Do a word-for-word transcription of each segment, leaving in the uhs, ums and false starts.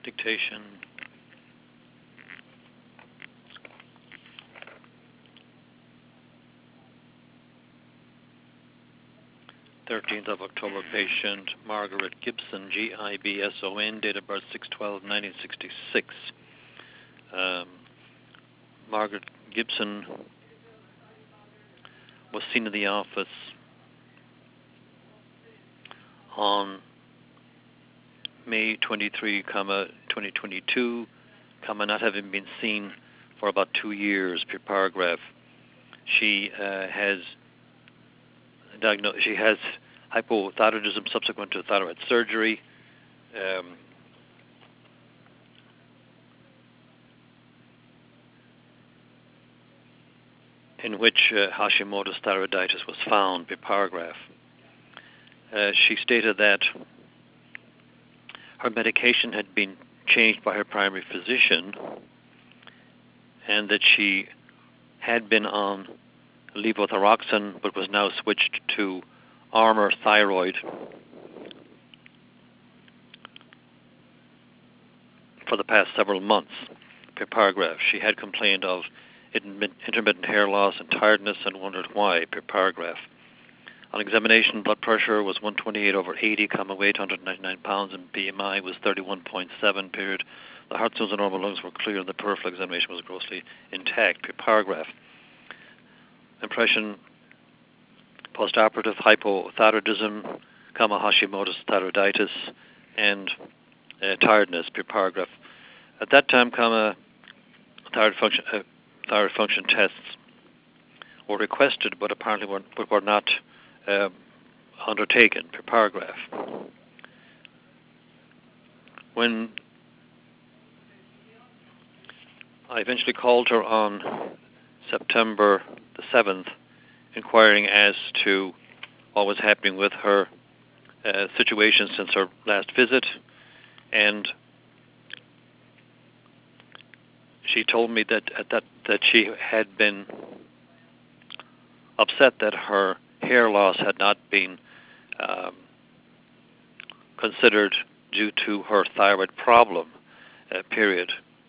Dictation. thirteenth of October, patient Margaret Gibson, G I B S O N, date of birth six twelve nineteen sixty-six. Um, Margaret Gibson was seen in the office on May twenty-third, twenty twenty-two, comma, not having been seen for about two years, per paragraph. She uh, has diagnosed, she has hypothyroidism subsequent to thyroid surgery. Um, in which uh, Hashimoto's thyroiditis was found, per paragraph. Uh, she stated that her medication had been changed by her primary physician and that she had been on levothyroxine but was now switched to Armour Thyroid for the past several months, per paragraph. She had complained of intermittent hair loss and tiredness and wondered why, per paragraph. On examination, blood pressure was one twenty-eight over eighty, comma, weight one hundred ninety-nine pounds, and B M I was thirty-one point seven, period. The heart, stones, and normal lungs were clear, and the peripheral examination was grossly intact, per paragraph. Impression, postoperative hypothyroidism, comma, Hashimoto's thyroiditis, and uh, tiredness, per paragraph. At that time, comma, thyroid function, uh, thyroid function tests were requested, but apparently were, but were not uh, undertaken, per paragraph. When I eventually called her on September the seventh, inquiring as to what was happening with her uh, situation since her last visit, and she told me that at that that she had been upset that her hair loss had not been um, considered due to her thyroid problem, uh, period.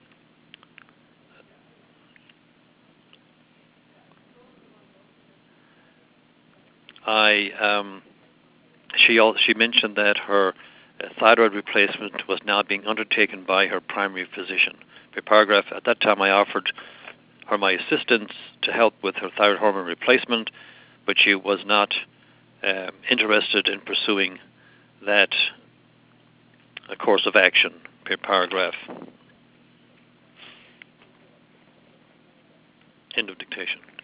I um, she al- she mentioned that her uh, thyroid replacement was now being undertaken by her primary physician. Per paragraph, at that time I offered her my assistance to help with her thyroid hormone replacement, but she was not um, interested in pursuing that uh, course of action, per paragraph. End of dictation.